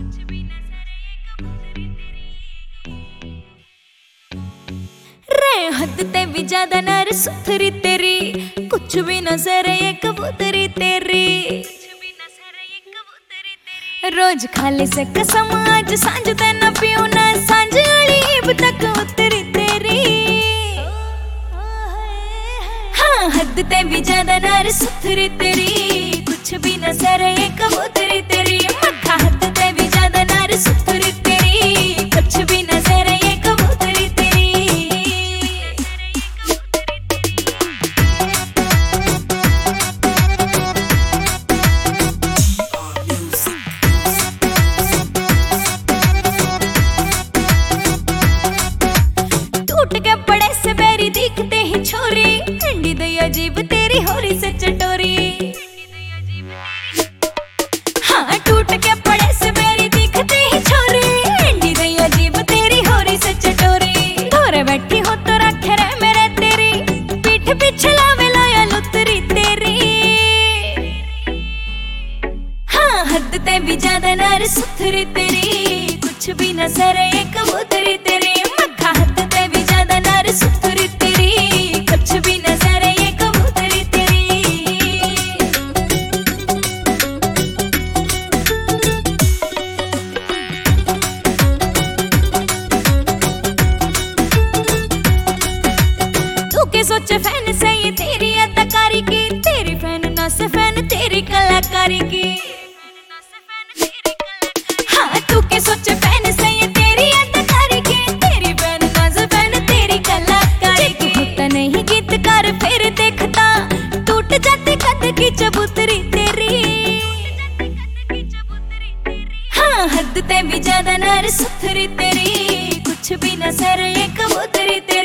हद ते भी ज्यादा नर सुथरी तेरी, कुछ भी नजर ये कबूतरी तेरी। रोज खाली से कसम आज सांझ ते न पियो ना, सांझ वाली ईब तक उतरी तेरी। हाँ हद ते भी ज्यादा नर सुथरी तेरी, कुछ भी नजर ये कबूतरी तेरी। मक्खा हद ते भी ज्यादा नर सुथरी तेरी, कुछ भी नजर ये कबूतरी तेरी। टूट के पड़े से बैरी दिखते ही छोरी, ठंडी दई अजीब तेरी होरी से चटोरी। हाँ टूट के पड़े से बैरी दिखते ही छोरी, ठंडी दई अजीब तेरी होरी से चटोरी। धोरे बैठी हो तो रखे रे मेरे तेरी, पीठ पीछे लावे लाया लुतरी तेरी। हाँ हद ते भी ज्यादा नर सुथरी तेरी, कुछ भी नजर ये कबूतरी तेरी। मक्खा हद ते भी ज्यादा नर सुथरी तेरी, कुछ भी नजर ये कबूतरी तेरी। तू के सोचे फैन से ये तेरी अदाकारी की, तेरी फैन ना से फैन तेरी कलाकारी की। हाँ तू के सोचे फैन से ये तेरी अदाकारी की, तेरी फैन ना से फैन तेरी कलाकारी की। होता नहीं गीतकार फिर देखता, टूट जाती कद की चबूतरी तेरी। हाँ हद ते भी ज्यादा नर सुथरी तेरी, कुछ भी नजर ये कबूतरी तेरी।